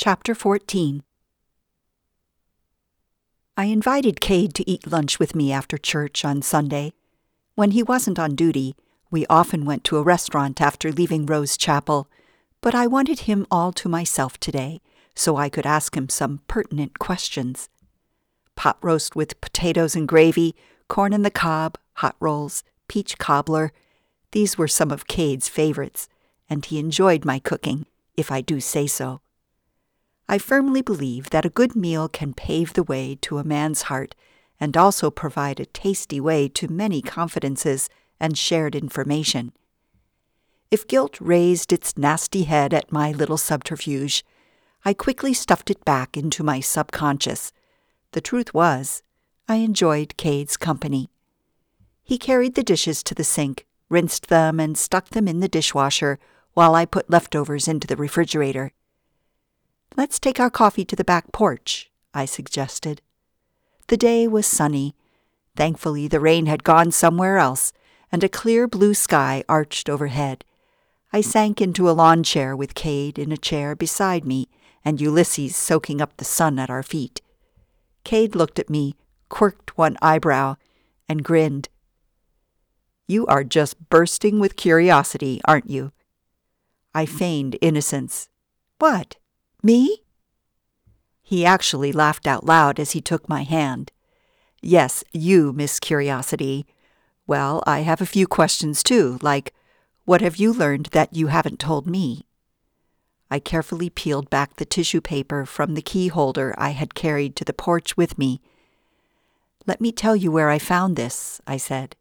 Chapter 14. I invited Cade to eat lunch with me after church on Sunday. When he wasn't on duty, we often went to a restaurant after leaving Rose Chapel, but I wanted him all to myself today so I could ask him some pertinent questions. Pot roast with potatoes and gravy, corn on the cob, hot rolls, peach cobbler. These were some of Cade's favorites, and he enjoyed my cooking, if I do say so. I firmly believe that a good meal can pave the way to a man's heart and also provide a tasty way to many confidences and shared information. If guilt raised its nasty head at my little subterfuge, I quickly stuffed it back into my subconscious. The truth was, I enjoyed Cade's company. He carried the dishes to the sink, rinsed them, and stuck them in the dishwasher while I put leftovers into the refrigerator. "Let's take our coffee to the back porch," I suggested. The day was sunny. Thankfully, the rain had gone somewhere else, and a clear blue sky arched overhead. I sank into a lawn chair with Cade in a chair beside me and Ulysses soaking up the sun at our feet. Cade looked at me, quirked one eyebrow, and grinned. "You are just bursting with curiosity, aren't you?" I feigned innocence. "What? Me?" He actually laughed out loud as he took my hand. "Yes, you, Miss Curiosity. Well, I have a few questions too, like, what have you learned that you haven't told me?" I carefully peeled back the tissue paper from the key holder I had carried to the porch with me. "Let me tell you where I found this," I said.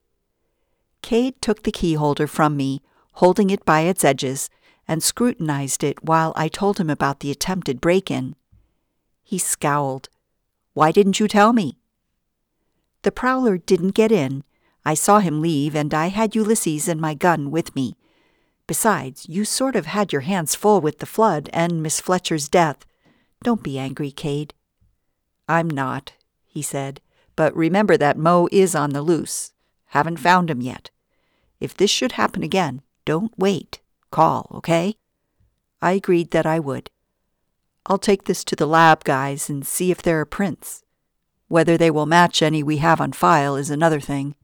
Cade took the key holder from me, holding it by its edges, and scrutinized it while I told him about the attempted break-in. He scowled. "Why didn't you tell me?" "The prowler didn't get in. I saw him leave, and I had Ulysses and my gun with me. Besides, you sort of had your hands full with the flood and Miss Fletcher's death. Don't be angry, Cade." "I'm not," he said, "but remember that Mo is on the loose. Haven't found him yet. If this should happen again, don't wait. Call, okay?" I agreed that I would. "I'll take this to the lab guys and see if there are prints. Whether they will match any we have on file is another thing.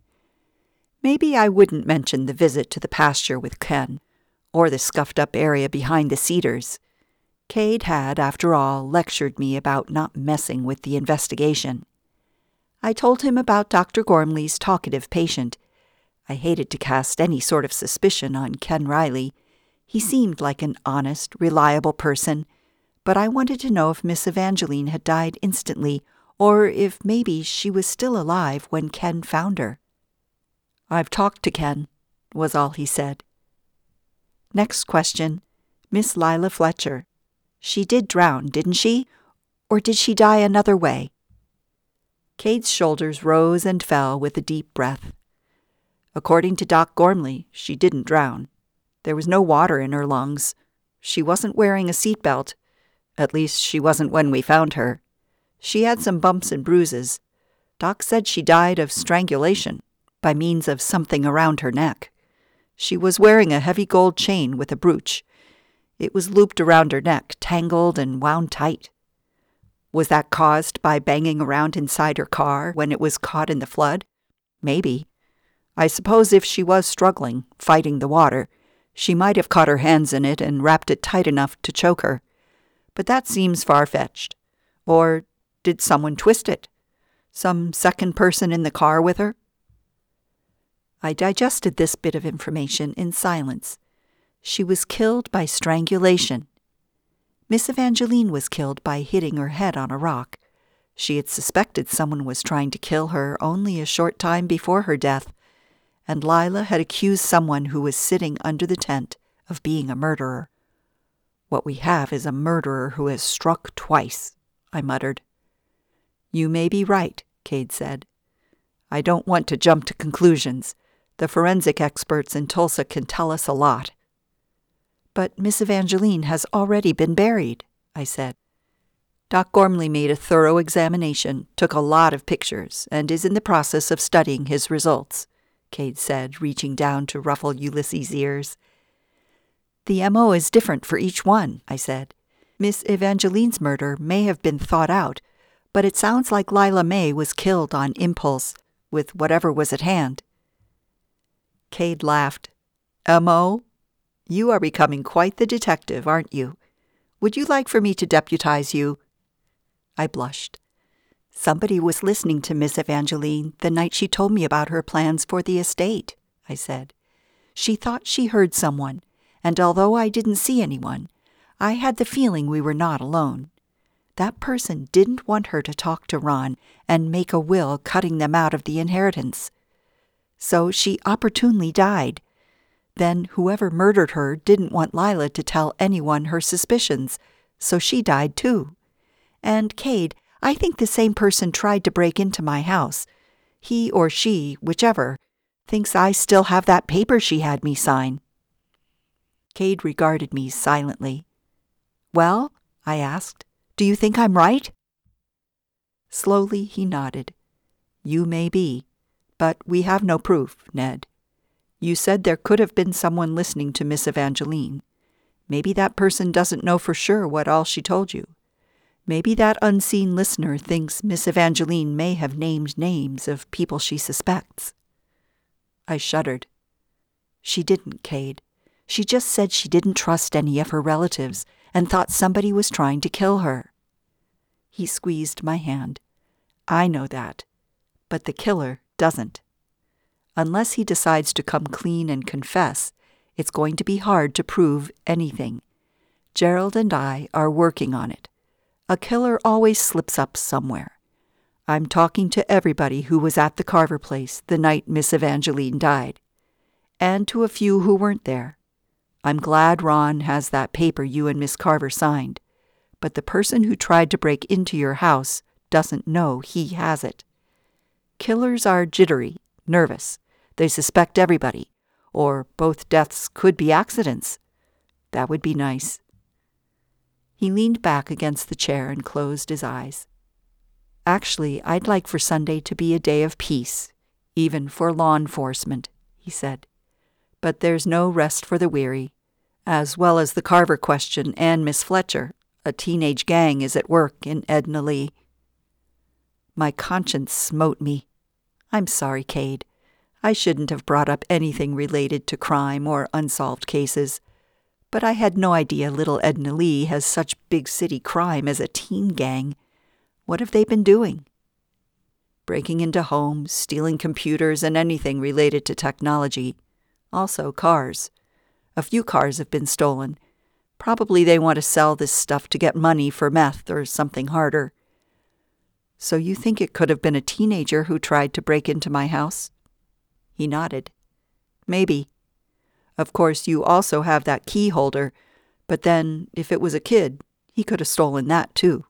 Maybe I wouldn't mention the visit to the pasture with Ken, or the scuffed-up area behind the cedars. Cade had, after all, lectured me about not messing with the investigation. I told him about Dr. Gormley's talkative patient. I hated to cast any sort of suspicion on Ken Riley. He seemed like an honest, reliable person, but I wanted to know if Miss Evangeline had died instantly, or if maybe she was still alive when Ken found her. "I've talked to Ken," was all he said. Next question, Miss Lila Fletcher. She did drown, didn't she? Or did she die another way? Cade's shoulders rose and fell with a deep breath. "According to Doc Gormley, she didn't drown. There was no water in her lungs. She wasn't wearing a seatbelt. At least she wasn't when we found her. She had some bumps and bruises. Doc said she died of strangulation, by means of something around her neck. She was wearing a heavy gold chain with a brooch. It was looped around her neck, tangled and wound tight. Was that caused by banging around inside her car when it was caught in the flood? Maybe. I suppose if she was struggling, fighting the water, she might have caught her hands in it and wrapped it tight enough to choke her. But that seems far-fetched. Or did someone twist it? Some second person in the car with her?" I digested this bit of information in silence. She was killed by strangulation. Miss Evangeline was killed by hitting her head on a rock. She had suspected someone was trying to kill her only a short time before her death, and Lila had accused someone who was sitting under the tent of being a murderer. "What we have is a murderer who has struck twice," I muttered. "You may be right," Cade said. "I don't want to jump to conclusions. The forensic experts in Tulsa can tell us a lot." "But Miss Evangeline has already been buried," I said. "Doc Gormley made a thorough examination, took a lot of pictures, and is in the process of studying his results," Cade said, reaching down to ruffle Ulysses' ears. "The M.O. is different for each one," I said. Miss Evangeline's murder may have been thought out, but it sounds like Lila May was killed on impulse, with whatever was at hand." Cade laughed. "M.O.? You are becoming quite the detective, aren't you? Would you like for me to deputize you?" I blushed. "Somebody was listening to Miss Evangeline the night she told me about her plans for the estate," I said. "She thought she heard someone, and although I didn't see anyone, I had the feeling we were not alone. That person didn't want her to talk to Ron and make a will cutting them out of the inheritance. So she opportunely died. Then whoever murdered her didn't want Lila to tell anyone her suspicions, so she died too. And Cade, I think the same person tried to break into my house. He or she, whichever, thinks I still have that paper she had me sign." Cade regarded me silently. "Well?" I asked. "Do you think I'm right?" Slowly he nodded. "You may be, but we have no proof, Ned. You said there could have been someone listening to Miss Evangeline. Maybe that person doesn't know for sure what all she told you. Maybe that unseen listener thinks Miss Evangeline may have named names of people she suspects." I shuddered. "She didn't, Cade. She just said she didn't trust any of her relatives and thought somebody was trying to kill her." He squeezed my hand. "I know that, but the killer doesn't. Unless he decides to come clean and confess, it's going to be hard to prove anything. Gerald and I are working on it. A killer always slips up somewhere. I'm talking to everybody who was at the Carver place the night Miss Evangeline died, and to a few who weren't there. I'm glad Ron has that paper you and Miss Carver signed, but the person who tried to break into your house doesn't know he has it. Killers are jittery, nervous. They suspect everybody, or both deaths could be accidents. That would be nice." He leaned back against the chair and closed his eyes. "Actually, I'd like for Sunday to be a day of peace, even for law enforcement," he said. "But there's no rest for the weary. As well as the Carver question and Miss Fletcher, a teenage gang is at work in Edna Lee." My conscience smote me. "I'm sorry, Cade. I shouldn't have brought up anything related to crime or unsolved cases. But I had no idea little Edna Lee has such big city crime as a teen gang. What have they been doing?" "Breaking into homes, stealing computers, and anything related to technology. Also cars. A few cars have been stolen. Probably they want to sell this stuff to get money for meth or something harder." "So you think it could have been a teenager who tried to break into my house?" He nodded. "Maybe. Of course, you also have that key holder, but then, if it was a kid, he could have stolen that too."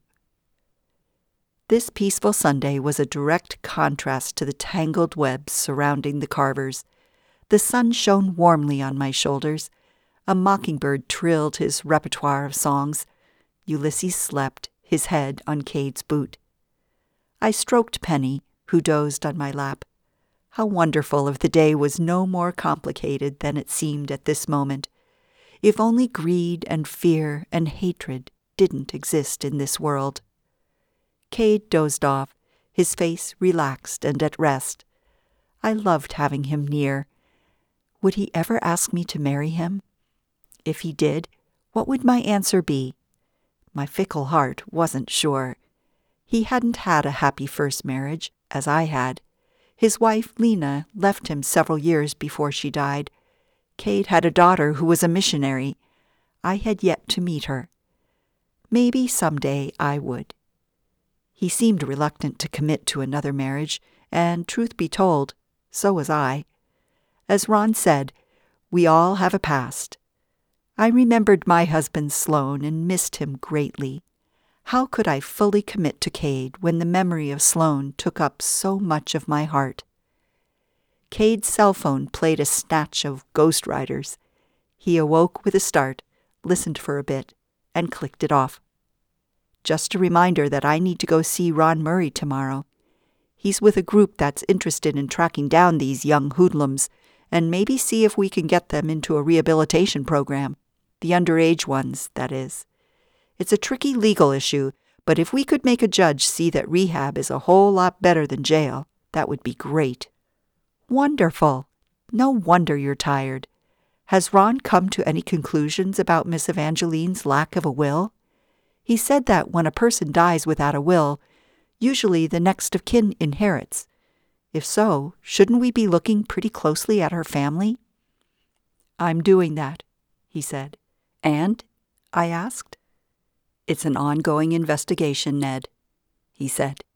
This peaceful Sunday was a direct contrast to the tangled webs surrounding the Carvers. The sun shone warmly on my shoulders. A mockingbird trilled his repertoire of songs. Ulysses slept, his head on Cade's boot. I stroked Penny, who dozed on my lap. How wonderful if the day was no more complicated than it seemed at this moment. If only greed and fear and hatred didn't exist in this world. Cade dozed off, his face relaxed and at rest. I loved having him near. Would he ever ask me to marry him? If he did, what would my answer be? My fickle heart wasn't sure. He hadn't had a happy first marriage, as I had. His wife, Lena, left him several years before she died. Cade had a daughter who was a missionary. I had yet to meet her. Maybe someday I would. He seemed reluctant to commit to another marriage, and, truth be told, so was I. As Ron said, we all have a past. I remembered my husband Sloane and missed him greatly. How could I fully commit to Cade when the memory of Sloane took up so much of my heart? Cade's cell phone played a snatch of Ghost Riders. He awoke with a start, listened for a bit, and clicked it off. Just a reminder that I need to go see Ron Murray tomorrow. He's with a group that's interested in tracking down these young hoodlums and maybe see if we can get them into a rehabilitation program. The underage ones, that is. It's a tricky legal issue, but if we could make a judge see that rehab is a whole lot better than jail, that would be great." "Wonderful. No wonder you're tired. Has Ron come to any conclusions about Miss Evangeline's lack of a will? He said that when a person dies without a will, usually the next of kin inherits. If so, shouldn't we be looking pretty closely at her family?" "I'm doing that," he said. "And?" I asked. "It's an ongoing investigation, Ned," he said.